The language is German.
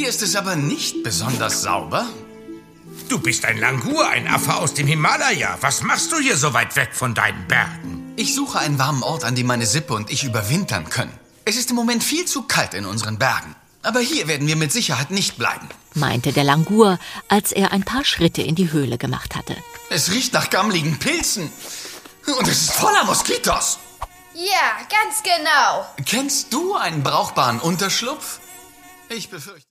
Hier ist es aber nicht besonders sauber. Du bist ein Langur, ein Affe aus dem Himalaya. Was machst du hier so weit weg von deinen Bergen? Ich suche einen warmen Ort, an dem meine Sippe und ich überwintern können. Es ist im Moment viel zu kalt in unseren Bergen. Aber hier werden wir mit Sicherheit nicht bleiben, meinte der Langur, als er ein paar Schritte in die Höhle gemacht hatte. Es riecht nach gammeligen Pilzen. Und es ist voller Moskitos. Ja, ganz genau. Kennst du einen brauchbaren Unterschlupf? Ich befürchte...